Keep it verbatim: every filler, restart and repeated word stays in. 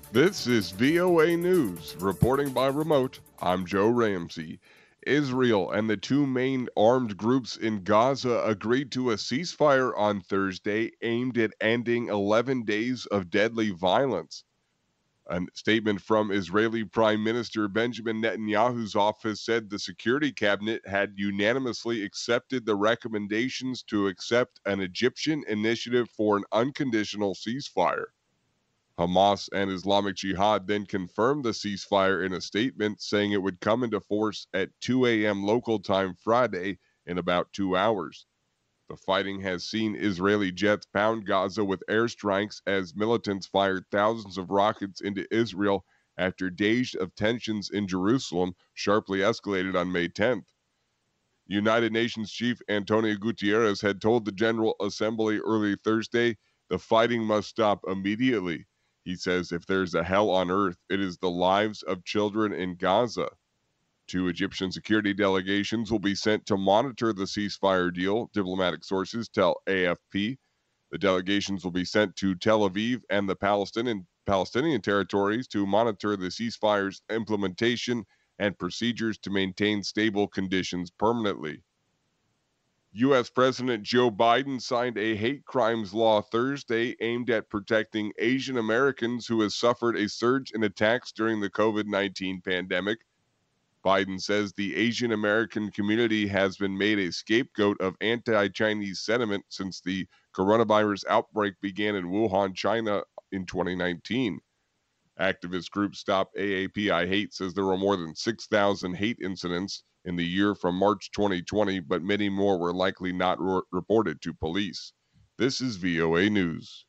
This is V O A News. Reporting by remote, I'm Joe Ramsey. Israel and the two main armed groups in Gaza agreed to a ceasefire on Thursday aimed at ending eleven days of deadly violence. A statement from Israeli Prime Minister Benjamin Netanyahu's office said the Security Cabinet had unanimously accepted the recommendations to accept an Egyptian initiative for an unconditional ceasefire. Hamas and Islamic Jihad then confirmed the ceasefire in a statement, saying it would come into force at two a.m. local time Friday in about two hours. The fighting has seen Israeli jets pound Gaza with airstrikes as militants fired thousands of rockets into Israel after days of tensions in Jerusalem sharply escalated on May tenth. United Nations Chief Antonio Guterres had told the General Assembly early Thursday the fighting must stop immediately. He says if there's a hell on earth, it is the lives of children in Gaza. Two Egyptian security delegations will be sent to monitor the ceasefire deal, diplomatic sources tell A F P. The delegations will be sent to Tel Aviv and the Palestinian Palestinian territories to monitor the ceasefire's implementation and procedures to maintain stable conditions permanently. U S. President Joe Biden signed a hate crimes law Thursday aimed at protecting Asian Americans who have suffered a surge in attacks during the COVID nineteen pandemic. Biden says the Asian American community has been made a scapegoat of anti Chinese sentiment since the coronavirus outbreak began in Wuhan, China in twenty nineteen. Activist group Stop A A P I Hate says there were more than six thousand hate incidents in the year from March twenty twenty, but many more were likely not re- reported to police. This is V O A News.